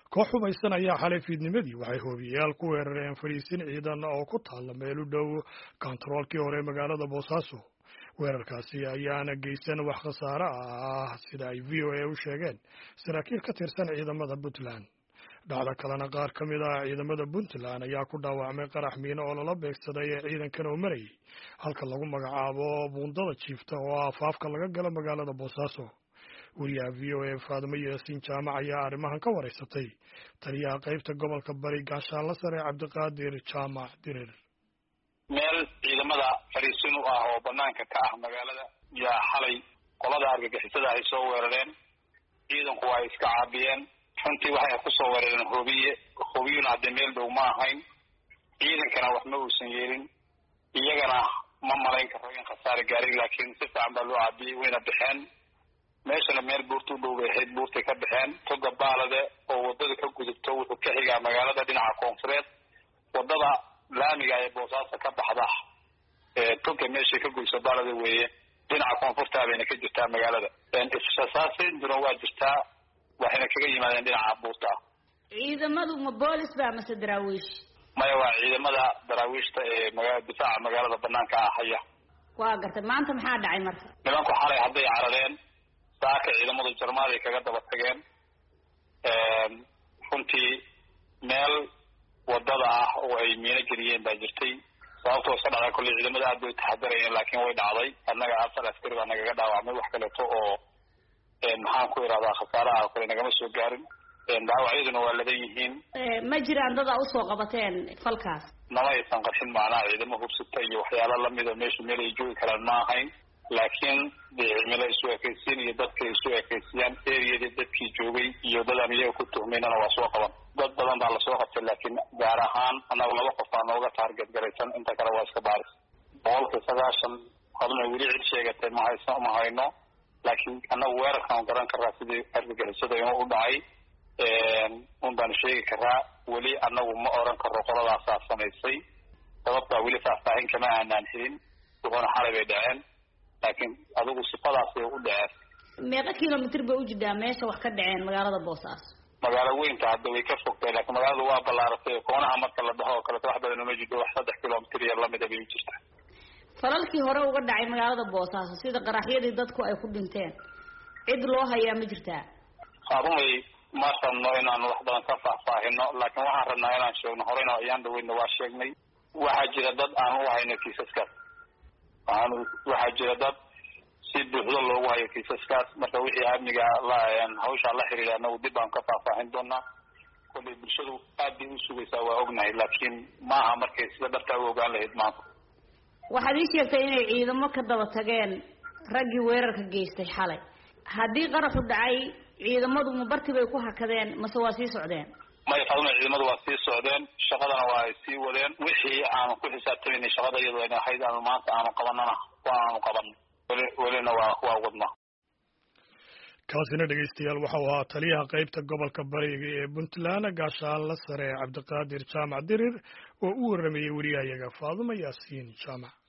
koox hubaysan ayaa xalay fiidnimadii waxay hoobiyayaal ku weerareen fadhiisin ciidan oo ku taalla meel u dhow kontaroolkii hore magaalada boosaaso. weerarkaasi ayaana geysan wax khasaare ah sida ay v o a u sheegeen saraakiil ka tirsan ciidamada puntland. dhacdo kalena qaar ka mid ah ciidamada puntland ayaa ku dhaawacmay qarax miino oo lala beegsaday ee ciidankan oo marayay halka lagu magacaabo buundada jiifta oo afaafka laga galo magaalada boosaaso. wariyaha v o a faadimo yaasiin jaamac ayaa arrimahan ka wareysatay taliyaha qaybta gobolka bari gaashaanle sare cabdiqaadir jaamac dirir. meel ciidamada fariisin u ah oo banaanka ka ah magaalada yaa xalay qolada argagixisada ay soo weerareen. ciidanku waa iska caabiyeen. runtii waxay ku soo weerareen hobiyuna hadda meel dhow ma ahayn. ciidankana wax ma uusan yeelin. iyagana ma malayn karo in khasaare gaaray, laakiin si fiican baa loo caabiyey wayna baxeen. meeshana meel buurta u dhow bay ahayd, buurtay ka baxeen. toga baalade oo wadada ka gudubto wuxuu ka xigaa magaalada dhinaca koonfureed. wadada laamiga ee boosaaso ka baxda toga meeshay ka guyso baalade weeye. dhinaca koonfurta bayna ka jirtaa magaalada. isasaasiduna waa jirtaa, waxayna kaga yimaadeen dhinaca buurta. ciidamadu ma boolis baa mase daraawiish? maya, waa ciidamada daraawiishta ee difaaca magaalada banaanka ah haya. waa gartay. maanta maxaa dhacay marka? nimanku xalay hadday carareen, saaka ciidamadu jarmaaday kaga daba tageen. runtii meel wadada ah oo ay miino geliyeen baa jirtay. sababtoo iska dhacday kolley ciidamada aad bay taxadarayeen, laakiin way dhacday. annaga 4 askari baa nagaga dhaawacmay, wax kaleeto oo maxaan ku irahdaa khasaaraha oo kale nagama soo gaarin. dhaawacyaduna waa ladan yihiin. ma jiraan dad aa usoo qabateen falkaas? nama aysan qarxin, macnaha ciidamo hubsata iyo waxyaalo lamida meesha meel ay joogi karaan ma ahayn. laakiin dee cimilo isu ekaysiin iyo dadka isu ekaysiyaan eriyadii dadkii joogay iyo dadaan iyaga ku tuhmaynana waa soo qaban. dad badan baa lasoo qabtay, laakiin gaar ahaan annaga 2 qof baa nooga taarget garaysan, inta kale waa iska baaris. 90% hadna weli cid sheegatay ma hayno, laakiin annagu weerarkaan garan karaa sidii argagixisada inuu u dhacay. un baan sheegi karaa. weli annagu ma oran karo qoladaasaa samaysay, sababtaa weli faahfaahin kama aanaan helin. wuxuuna xalay bay dhaceen, laakiin adigu sifadaasay u dhaceen. meeqa kilomitr bay u jirtaa meesha wax ka dhaceen magaalada boosaaso? magaalo weynta hadda way ka fogtay, laakiin magaalada waa ballaaratay. koonaha marka la dhaho oo kaleeto wax badan uma jirto, wax 3 kilomitr iyo lamida bay u jirtaa. falalkii hore uga dhacay magaalada boosaaso sida qaraxyadii dadku ay ku dhinteen, cid loo hayaa ma jirtaa? runay ma rabno inaan wax badan ka faahfaahino, laakiin waxaan rabnaa inaan sheegno. horeyna ayaan dhaweyna waa sheegnay. waxaa jira dad aan u hayno kiisaskaas. waxaa jira dad si buuxdo loogu hayo kiisaskaas. marka wixii amniga hawshaa la xiriira anagu dib baan ka faahfaahin doonaa. kolley bulshadu aad bay u sugaysaa, waa ognahay, laakiin maaha markay sida dhabtaa u ogaan lahayd maanta. waxaad ii sheegtay inay ciidamo ka daba tageen raggii weerarka geystay xalay. haddii qaraxu dhacay ciidamadu ma barti bay ku hakadeen mase waa sii socdeen? maya faduma, ciidamadu waa sii socdeen, shaqadana waa ay sii wadeen. wixii aanu ku xisaabtamayna shaqada iyadoo ayna ahayd aanu maanta aanu qabanana waanu qaban. welina waa wadnaa. kaasina dhegeystayaal waxau ahaa taliyaha qaybta gobolka bariga ee puntland gaashaanle sare cabdiqaadir jaamac dirir oo u waramayay wariyahayaga faadimo yaasiin jaamac.